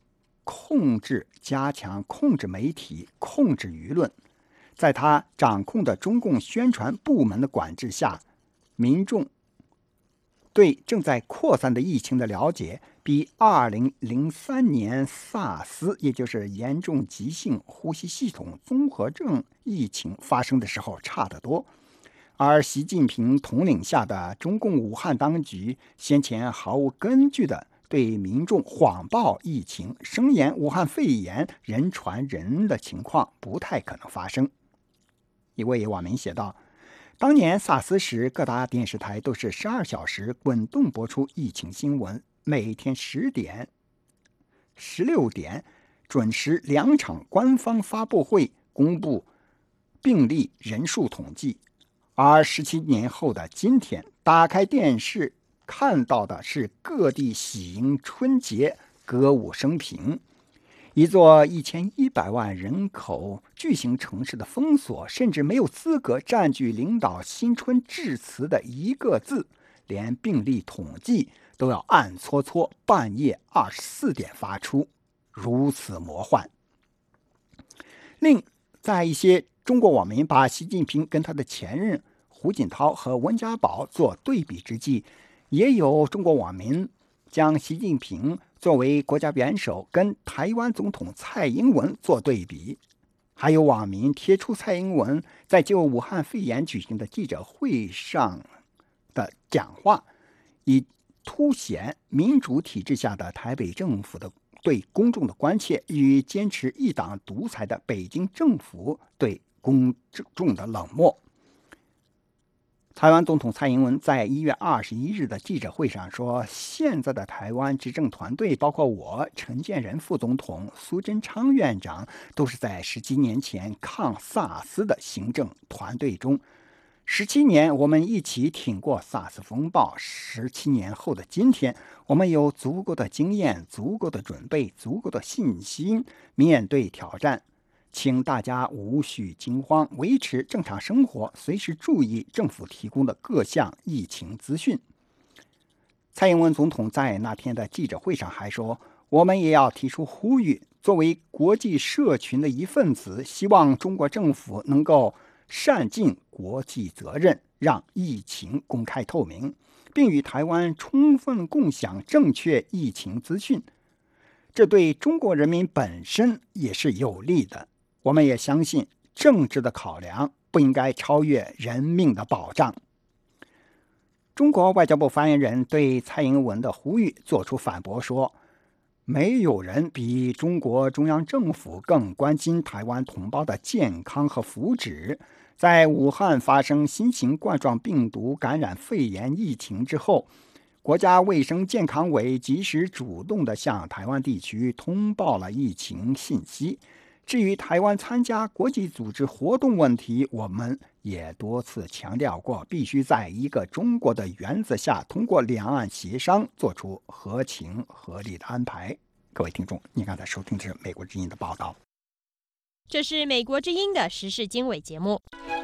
控制、加强控制媒体、控制舆论。在他掌控的中共宣传部门的管制下，民众对正在扩散的疫情的了解比二零零三年 SARS， 也就是严重急性呼吸系统综合症疫情发生的时候差得多。而习近平统领下的中共武汉当局先前毫无根据的对民众谎报疫情，声言武汉肺炎人传人的情况不太可能发生。一位网民写道，当年 SARS 时，各大电视台都是十二小时滚动播出疫情新闻，每天十点、十六点准时两场官方发布会公布病例人数统计。而十七年后的今天，打开电视看到的是各地喜迎春节、歌舞升平。一座一千一百万人口巨型城市的封锁，甚至没有资格占据领导新春致辞的一个字，连病例统计都要暗搓搓半夜二十四点发出，如此魔幻。另在一些中国网民把习近平跟他的前任胡锦涛和温家宝做对比之际，也有中国网民将习近平作为国家元首跟台湾总统蔡英文做对比。还有网民贴出蔡英文在就武汉肺炎举行的记者会上的讲话，以凸显民主体制下的台北政府的对公众的关切与坚持一党独裁的北京政府对公众的冷漠。台湾总统蔡英文在一月二十一日的记者会上说，现在的台湾执政团队，包括我、陈建仁副总统、苏贞昌院长，都是在十七年前抗 SARS 的行政团队中。十七年，我们一起挺过 SARS 风暴。十七年后的今天，我们有足够的经验、足够的准备、足够的信心面对挑战。请大家无需惊慌，维持正常生活，随时注意政府提供的各项疫情资讯。蔡英文总统在那天的记者会上还说，我们也要提出呼吁，作为国际社群的一份子，希望中国政府能够善尽国际责任，让疫情公开透明，并与台湾充分共享正确疫情资讯。这对中国人民本身也是有利的。我们也相信，政治的考量不应该超越人命的保障。中国外交部发言人对蔡英文的呼吁作出反驳说，没有人比中国中央政府更关心台湾同胞的健康和福祉。在武汉发生新型冠状病毒感染肺炎疫情之后，国家卫生健康委及时主动地向台湾地区通报了疫情信息。至于台湾参加国际组织活动问题，我们也多次强调过，必须在一个中国的原则下，通过两岸协商做出合情合理的安排。各位听众，您刚才收听的是美国之音的报道。 这是美国之音的时事经纬节目。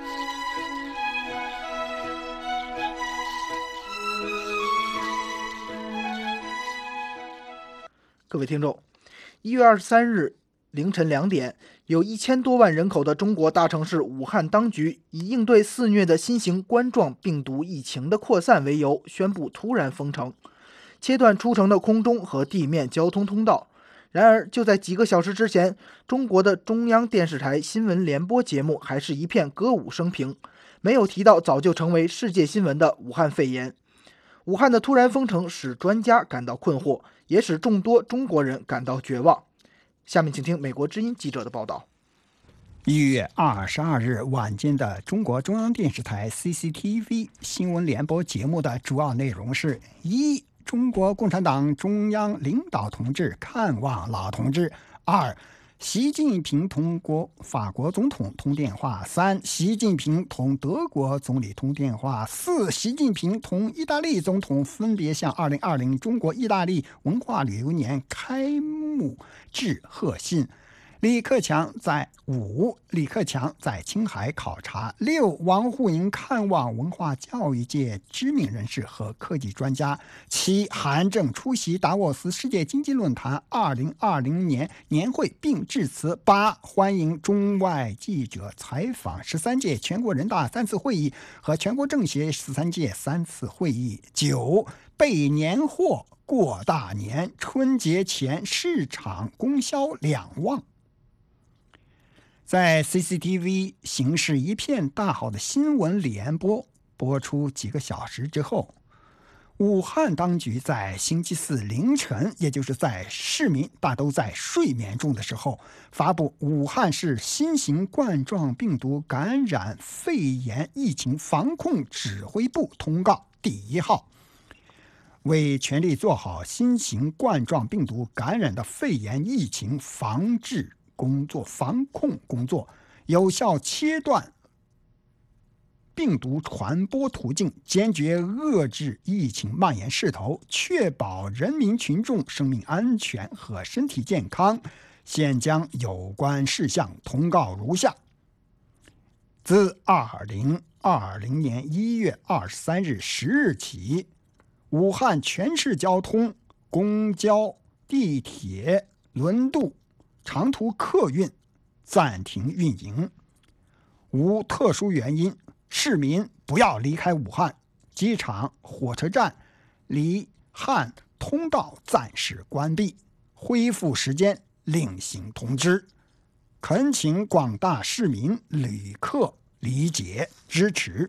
各位听众，一月二十三日凌晨两点，有一千多万人口的中国大城市武汉当局以应对肆虐的新型冠状病毒疫情的扩散为由，宣布突然封城，切断出城的空中和地面交通通道。然而，就在几个小时之前，中国的中央电视台新闻联播节目还是一片歌舞升平，没有提到早就成为世界新闻的武汉肺炎。武汉的突然封城使专家感到困惑，也使众多中国人感到绝望。下面请听美国之音记者的报道。 一月二十二日晚间的中国中央电视台 C C T V 新闻联播节目的主要内容是：一、中国共产党中央领导同志看望老同志；二、习近平同国法国总统通电话；三、习近平同德国总理通电话；四、习近平同意大利总统分别向二零二零中国意大利文化旅游年开幕致贺信。 李克强在五，李克强在青海考察；六，王沪宁看望文化教育界知名人士和科技专家；七，韩正出席达沃斯世界经济论坛二零二零年年会并致辞；八，欢迎中外记者采访十三届全国人大三次会议和全国政协十三届三次会议；九，备年货过大年，春节前市场供销两旺。在 C C T V 形势一片大好的新闻联播播出几个小时之后，武汉当局在星期四凌晨，也就是在市民大都在睡眠中的时候，发布武汉市新型冠状病毒感染肺炎疫情防控指挥部通告第一号，为全力做好新型冠状病毒感染的肺炎疫情防治工作、防控工作，有效切断病毒传播途径，坚决遏制疫情蔓延势头，确保人民群众生命安全和身体健康。现将有关事项通告如下：自二零二零年一月二十三日十日起，武汉全市交通、公交、地铁、轮渡、长途客运暂停运营，无特殊原因，市民不要离开武汉。机场、火车站、离汉通道暂时关闭，恢复时间另行通知。恳请广大市民旅客理解支持。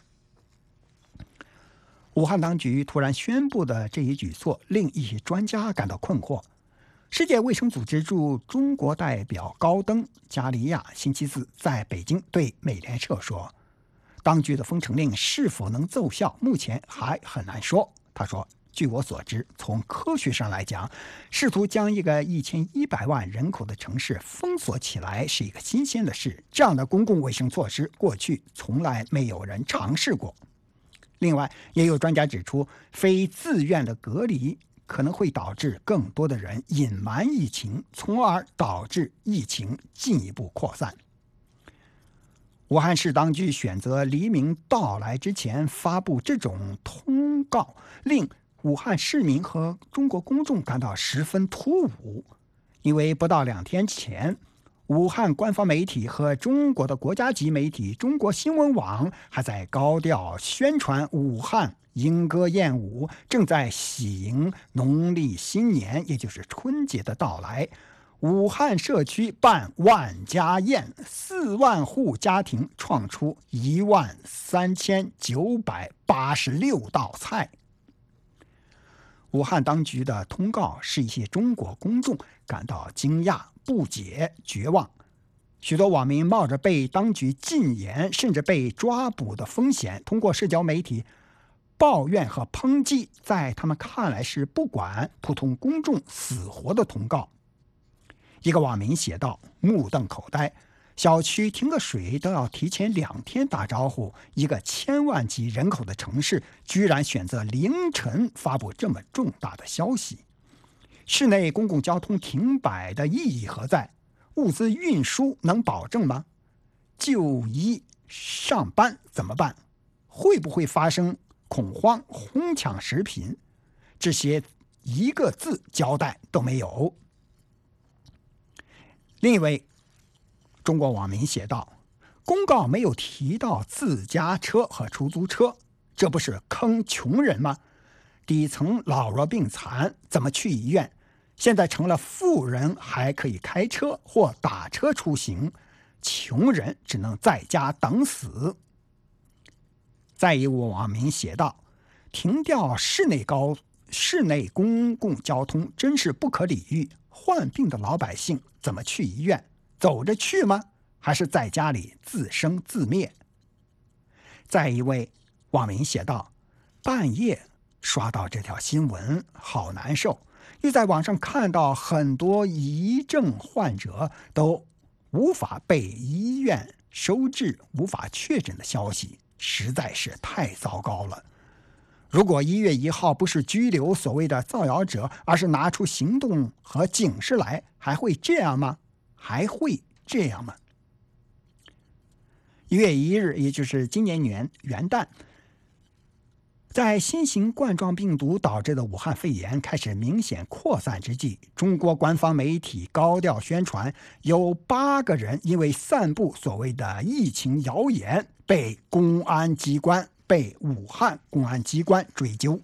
武汉当局突然宣布的这一举措令一些专家感到困惑。世界卫生组织驻中国代表高登·加利亚星期四在北京对美联社说，当局的封城令是否能奏效，目前还很难说。他说，据我所知，从科学上来讲，试图将一个一千一百万人口的城市封锁起来是一个新鲜的事，这样的公共卫生措施过去从来没有人尝试过。另外，也有专家指出，非自愿的隔离可能会导致更多的人隐瞒疫情，从而导致疫情进一步扩散。武汉市当局选择黎明到来之前发布这种通告，令武汉市民和中国公众感到十分突兀，因为不到两天前，武汉官方媒体和中国的国家级媒体中国新闻网还在高调宣传武汉莺歌燕舞，正在喜迎农历新年，也就是春节的到来。武汉社区办万家宴，四万户家庭创出一万三千九百八十六道菜。武汉当局的通告使一些中国公众感到惊讶、不解、绝望。许多网民冒着被当局禁言甚至被抓捕的风险，通过社交媒体抱怨和抨击在他们看来是不管普通公众死活的通告。一个网民写道，目瞪口呆，小区停个水都要提前两天打招呼，一个千万级人口的城市居然选择凌晨发布这么重大的消息。市内公共交通停摆的意义何在？物资运输能保证吗？就医上班怎么办？会不会发生恐慌、哄抢食品？这些一个字交代都没有。另一位中国网民写道，公告没有提到自家车和出租车，这不是坑穷人吗？底层老弱病残怎么去医院？现在成了富人还可以开车或打车出行，穷人只能在家等死。再一位网民写道，停掉市内高市内公共交通真是不可理喻，患病的老百姓怎么去医院？走着去吗？还是在家里自生自灭？再一位网民写道，半夜刷到这条新闻，好难受。又在网上看到很多疑症患者都无法被医院收治、无法确诊的消息，实在是太糟糕了。如果一月一号不是拘留所谓的造谣者，而是拿出行动和警示来，还会这样吗？ 还会这样吗？一月一日，也就是今年元元旦，在新型冠状病毒导致的武汉肺炎开始明显扩散之际，中国官方媒体高调宣传，有八个人因为散布所谓的疫情谣言，被公安机关被武汉公安机关追究。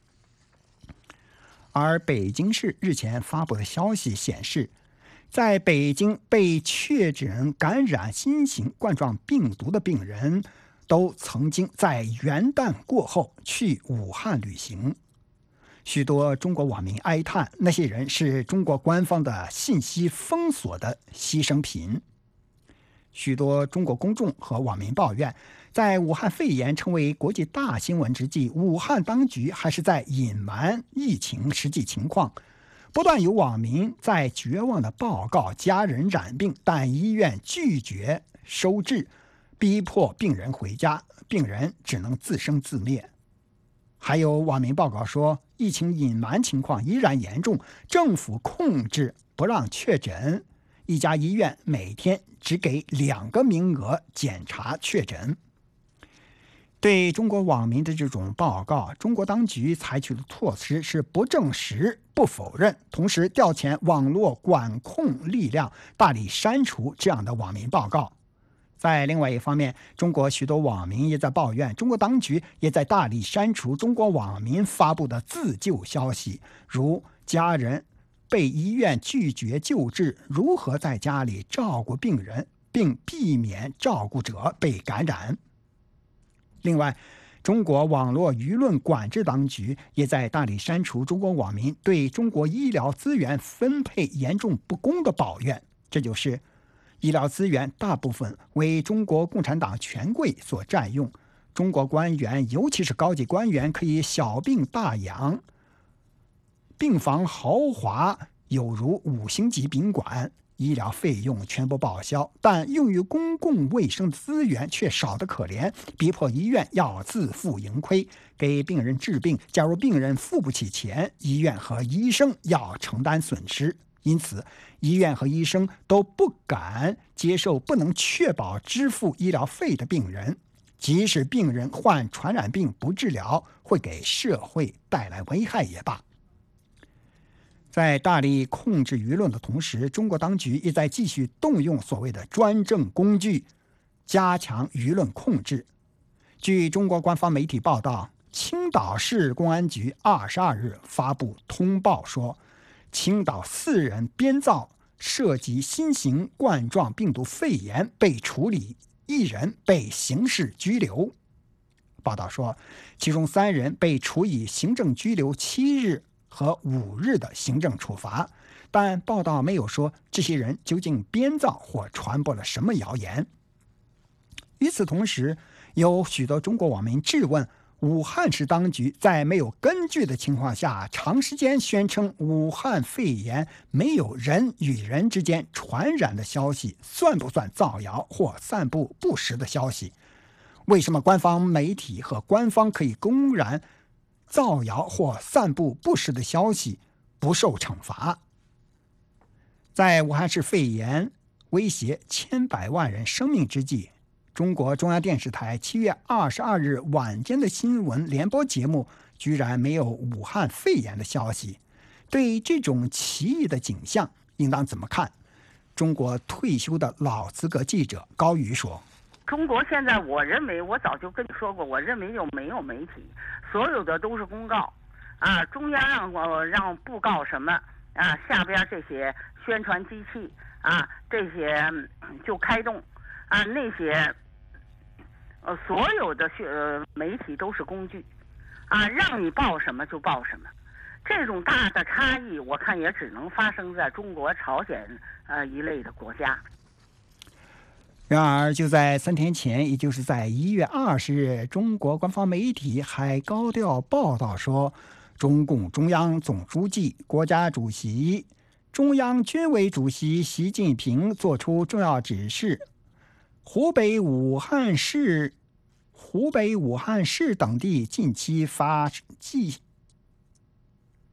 而北京市日前发布的消息显示，在北京被确诊感染新型冠状病毒的病人都曾经在元旦过后去武汉旅行。许多中国网民哀叹，那些人是中国官方的信息封锁的牺牲品。许多中国公众和网民抱怨，在武汉肺炎成为国际大新闻之际，武汉当局还是在隐瞒疫情实际情况。不断有网民在绝望地报告家人染病，但医院拒绝收治，逼迫病人回家，病人只能自生自灭。还有网民报告说，疫情隐瞒情况依然严重，政府控制不让确诊，一家医院每天只给两个名额检查确诊。对中国网民的这种报告，中国当局采取的措施是不证实、不否认，同时调遣网络管控力量，大力删除这样的网民报告。在另外一方面，中国许多网民也在抱怨，中国当局也在大力删除中国网民发布的自救消息，如家人被医院拒绝救治，如何在家里照顾病人，并避免照顾者被感染。另外，中国网络舆论管制当局也在大力删除中国网民对中国医疗资源分配严重不公的抱怨，这就是医疗资源大部分为中国共产党权贵所占用，中国官员尤其是高级官员可以小病大养，病房豪华有如五星级宾馆，医疗费用全部报销，但用于公共卫生资源却少得可怜，逼迫医院要自负盈亏，给病人治病。假如病人付不起钱，医院和医生要承担损失。因此，医院和医生都不敢接受不能确保支付医疗费的病人，即使病人患传染病不治疗，会给社会带来危害也罢。在大力控制舆论的同时，中国当局也在继续动用所谓的专政工具，加强舆论控制。据中国官方媒体报道，青岛市公安局二十二日发布通报说，青岛四人编造涉及新型冠状病毒肺炎被处理，一人被刑事拘留。报道说，其中三人被处以行政拘留七日和五日的行政处罚，但报道没有说这些人究竟编造或传播了什么谣言。与此同时，有许多中国网民质问，武汉市当局在没有根据的情况下，长时间宣称武汉肺炎没有人与人之间传染的消息，算不算造谣或散布不实的消息？为什么官方媒体和官方可以公然造谣或散布不实的消息不受惩罚？在武汉市肺炎威胁千百万人生命之际，中国中央电视台七月二十二日晚间的新闻联播节目居然没有武汉肺炎的消息。对这种奇异的景象应当怎么看？中国退休的老资格记者高瑜说， 中国现在我认为，我早就跟你说过，我认为就没有媒体，所有的都是公告啊，中央让我让布告什么啊，下边这些宣传机器啊，这些就开动啊，那些呃所有的呃媒体都是工具啊，让你报什么就报什么。这种大的差异，我看也只能发生在中国、朝鲜呃一类的国家。 然而，就在三天前，也就是在一月二十日，中国官方媒体还高调报道说，中共中央总书记、国家主席、中央军委主席习近平作出重要指示，湖北武汉市、湖北武汉市等地近期发际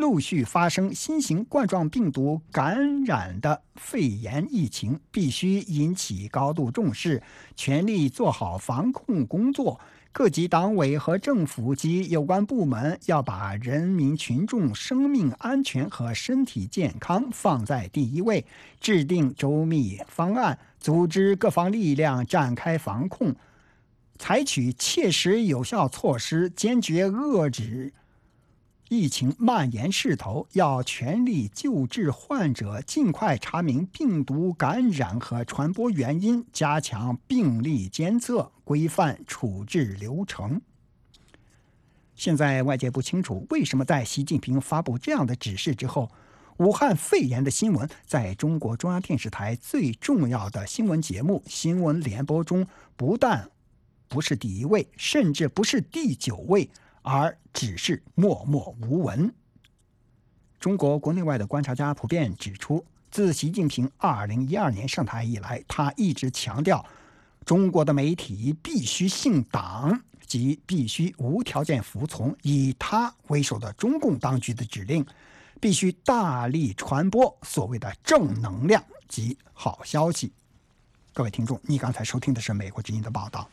陆续发生新型冠状病毒感染的肺炎疫情，必须引起高度重视，全力做好防控工作。各级党委和政府及有关部门要把人民群众生命安全和身体健康放在第一位，制定周密方案，组织各方力量展开防控，采取切实有效措施，坚决遏制疫情蔓延势头，要全力救治患者，尽快查明病毒感染和传播原因，加强病例监测，规范处置流程。现在外界不清楚为什么在习近平发布这样的指示之后，武汉肺炎的新闻在中国中央电视台最重要的新闻节目《新闻联播》中不但不是第一位，甚至不是第九位，而只是默默无闻。中国国内外的观察家普遍指出，自习近平二零一二年上台以来，他一直强调中国的媒体必须信党，即必须无条件服从以他为首的中共当局的指令，必须大力传播所谓的正能量及好消息。各位听众，你刚才收听的是美国之音的报道。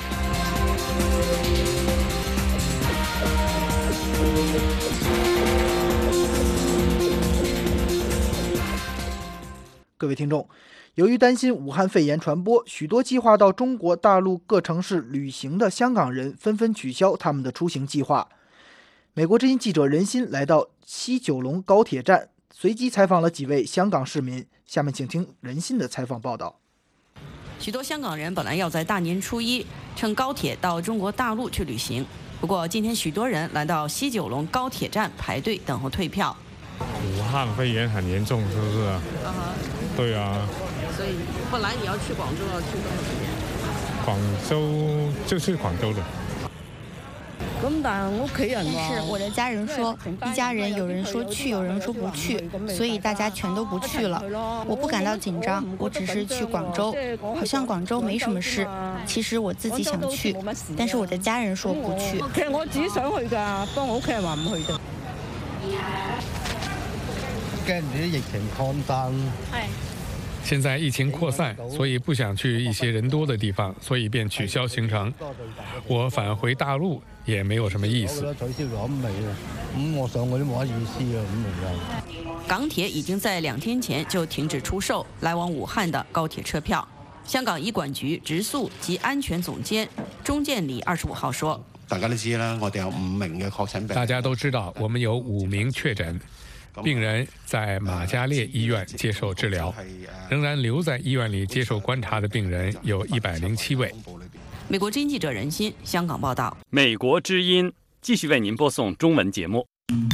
各位听众，由于担心武汉肺炎传播，许多计划到中国大陆各城市旅行的香港人纷纷取消他们的出行计划。美国之音记者任鑫来到西九龙高铁站，随机采访了几位香港市民。下面请听任鑫的采访报道。 许多香港人本来要在大年初一乘高铁到中国大陆去旅行，不过今天许多人来到西九龙高铁站排队等候退票。 武汉肺炎很严重，是不是啊？啊哈。对啊。 所以本来你要去广州，要去多少时间？ 广州就去广州的。 但是我的家人说，一家人有人说去，有人说不去，所以大家全都不去了。我不感到紧张，我只是去广州，好像广州没什么事。其实我自己想去，但是我的家人说不去。 其實我自己想去㗎，不過我屋企人話唔去啫。 驚住啲疫情擴散。係。 现在疫情扩散，所以不想去一些人多的地方，所以便取消行程。我返回大陆也没有什么意思。 港铁已经在两天前就停止出售来往武汉的高铁车票。香港医管局直宿及安全总监钟建礼二十五号说：“ 大家都知啦，我哋有五名嘅確診病。 大家都知道，我们有五名确诊。”病人在马嘉烈医院接受治疗，仍然留在医院里接受观察的病人有一百零七位。 美国之音记者任鑫香港报道。 美国之音继续为您播送中文节目。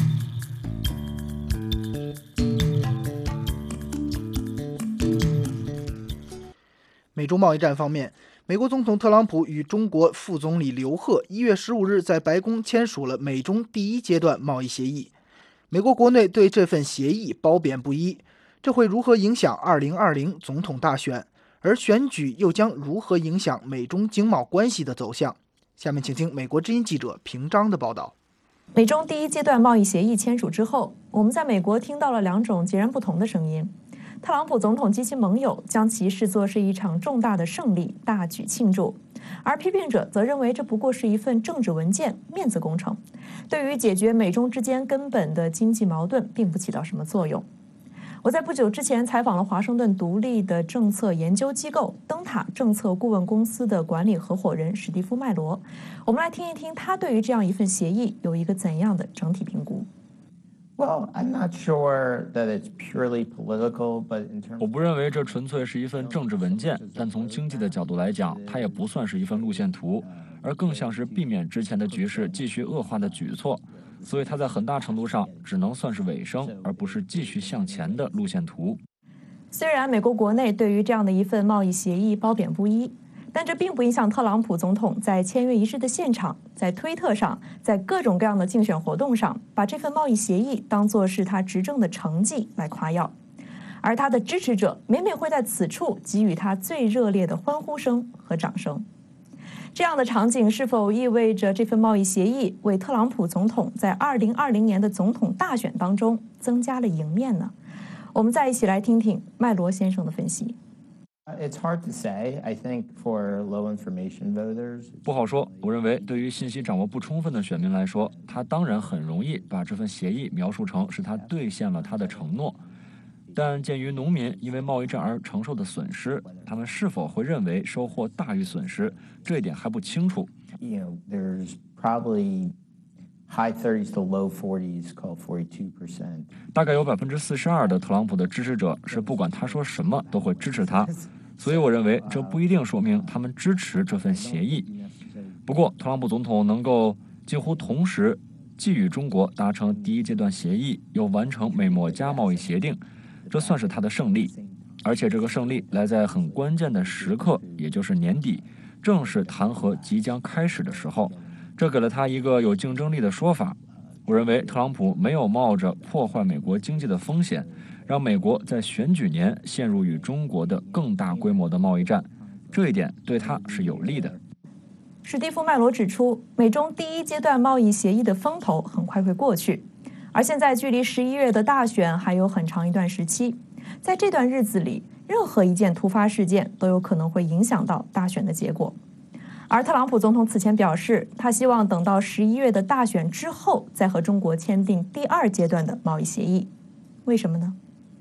美中贸易战方面，美国总统特朗普与中国副总理刘鹤一月十五日在白宫签署了美中第一阶段贸易协议。美国国内对这份协议褒贬不一，这会如何影响二零二零总统大选？而选举又将如何影响美中经贸关系的走向？下面请听美国之音记者平章的报道。 美中第一阶段贸易协议签署之后，我们在美国听到了两种截然不同的声音。特朗普总统及其盟友将其视作是一场重大的胜利，大举庆祝。而批评者则认为这不过是一份政治文件、面子工程，对于解决美中之间根本的经济矛盾并不起到什么作用。我在不久之前采访了华盛顿独立的政策研究机构灯塔政策顾问公司的管理合伙人史蒂夫·麦罗，我们来听一听他对于这样一份协议有一个怎样的整体评估。 Well, I'm not sure that it's purely political, but in terms 我不认为这纯粹是一份政治文件，但从经济的角度来讲，它也不算是一份路线图，而更像是避免之前的局势继续恶化的举措。所以它在很大程度上只能算是尾声，而不是继续向前的路线图。 虽然美国国内对于这样的一份贸易协议褒贬不一，但这并不影响特朗普总统在签约仪式的现场，在推特上，在各种各样的竞选活动上，把这份贸易协议当作是他执政的成绩来夸耀。而他的支持者每每会在此处给予他最热烈的欢呼声和掌声。 这样的场景是否意味着这份贸易协议为特朗普总统在二零二零年的总统大选当中增加了赢面呢？我们再一起来听听麦罗先生的分析。 It's hard to say. I think for low information voters, 不好说。我认为，对于信息掌握不充分的选民来说，他当然很容易把这份协议描述成是他兑现了他的承诺。但鉴于农民因为贸易战而承受的损失，他们是否会认为收获大于损失，这一点还不清楚。 You know, there's probably high thirties to low forties, called forty-two percent. 大概有百分之四十二的特朗普的支持者是不管他说什么都会支持他，所以我认为这不一定说明他们支持这份协议。不过，特朗普总统能够几乎同时既与中国达成第一阶段协议，又完成美墨加贸易协定，这算是他的胜利。而且这个胜利来在很关键的时刻，也就是年底，正是弹劾即将开始的时候。这给了他一个有竞争力的说法。我认为特朗普没有冒着破坏美国经济的风险，让美国在选举年陷入与中国的更大规模的贸易战，这一点对他是有利的。 史蒂夫·麦罗指出，美中第一阶段贸易协议的风头很快会过去，而现在距离十一月的大选还有很长一段时期。在这段日子里，任何一件突发事件都有可能会影响到大选的结果。而特朗普总统此前表示，他希望等到十一月的大选之后，再和中国签订第二阶段的贸易协议。为什么呢？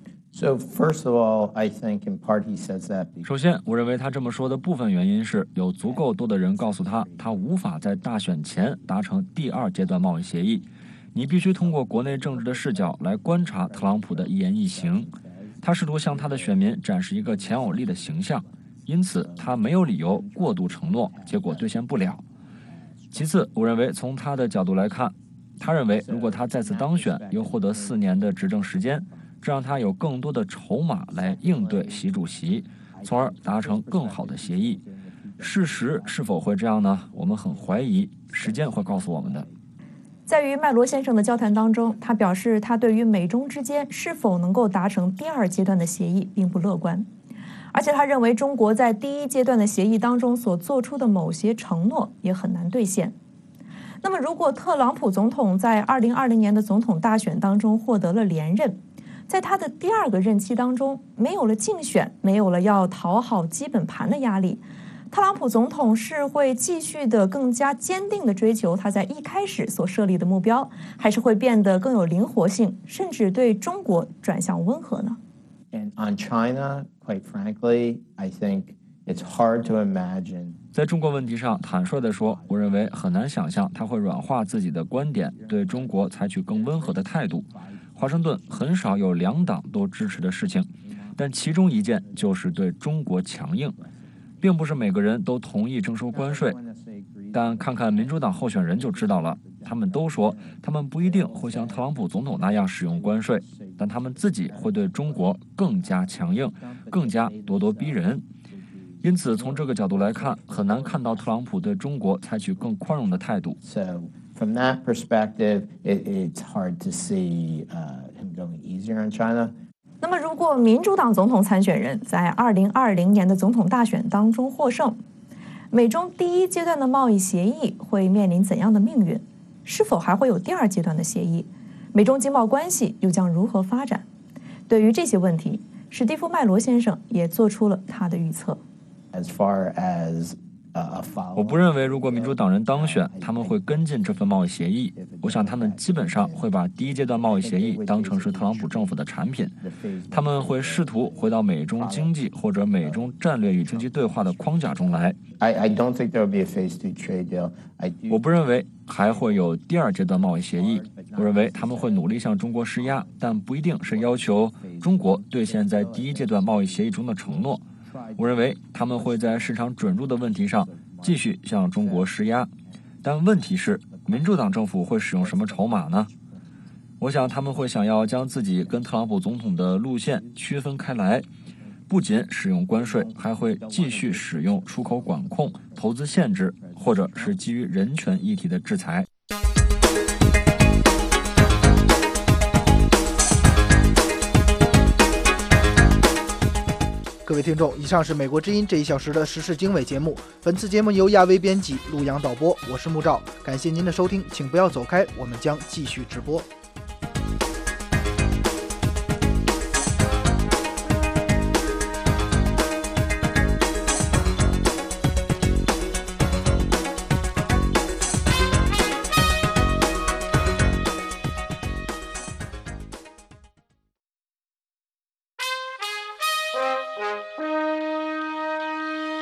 So first of all, I think in part he says that. 首先，我认为他这么说的部分原因是有足够多的人告诉他，他无法在大选前达成第二阶段贸易协议。你必须通过国内政治的视角来观察特朗普的一言一行。他试图向他的选民展示一个强有力的形象。因此，他没有理由过度承诺，结果兑现不了。其次，我认为从他的角度来看，他认为如果他再次当选，又获得四年的执政时间，这让他有更多的筹码来应对习主席，从而达成更好的协议。事实是否会这样呢？我们很怀疑，时间会告诉我们的。 在与麦罗先生的交谈当中，他表示他对于美中之间是否能够达成第二阶段的协议并不乐观。而且他认为中国在第一阶段的协议当中所做出的某些承诺也很难兑现。那么如果特朗普总统在二零二零年的总统大选当中获得了连任，在他的第二个任期当中没有了竞选，没有了要讨好基本盘的压力，特朗普总统是会继续的更加坚定的追求他在一开始所设立的目标，还是会变得更有灵活性，甚至对中国转向温和呢？ And on China, quite frankly, I think it's hard to imagine. 在中国问题上，坦率地说，我认为很难想象他会软化自己的观点，对中国采取更温和的态度。华盛顿很少有两党都支持的事情，但其中一件就是对中国强硬，并不是每个人都同意征收关税。但看看民主党候选人就知道了，他们都说他们不一定会像特朗普总统那样使用关税，但他们自己会对中国更加强硬，更加咄咄逼人。因此，从这个角度来看，很难看到特朗普对中国采取更宽容的态度。 So from that perspective, it, it's hard to see uh, him going easier on China. 那么，如果民主党总统参选人在二零二零年的总统大选当中获胜，美中第一阶段的贸易协议会面临怎样的命运？是否还会有第二阶段的协议？美中经贸关系又将如何发展？对于这些问题，史蒂夫·麦罗先生也做出了他的预测。 As far as 我不认为，如果民主党人当选，他们会跟进这份贸易协议。我想，他们基本上会把第一阶段贸易协议当成是特朗普政府的产品。他们会试图回到美中经济或者美中战略与经济对话的框架中来。 I don't think there will be a phase two trade deal. 我不认为还会有第二阶段贸易协议。我认为他们会努力向中国施压，但不一定是要求中国兑现在第一阶段贸易协议中的承诺。我认为他们会在市场准入的问题上继续向中国施压，但问题是，民主党政府会使用什么筹码呢？我想他们会想要将自己跟特朗普总统的路线区分开来，不仅使用关税，还会继续使用出口管控、投资限制，或者是基于人权议题的制裁。 各各位听众，以上是美国之音这一小时的时事经纬节目。本次节目由亚威编辑，陆阳导播，我是穆照。感谢您的收听，请不要走开，我们将继续直播。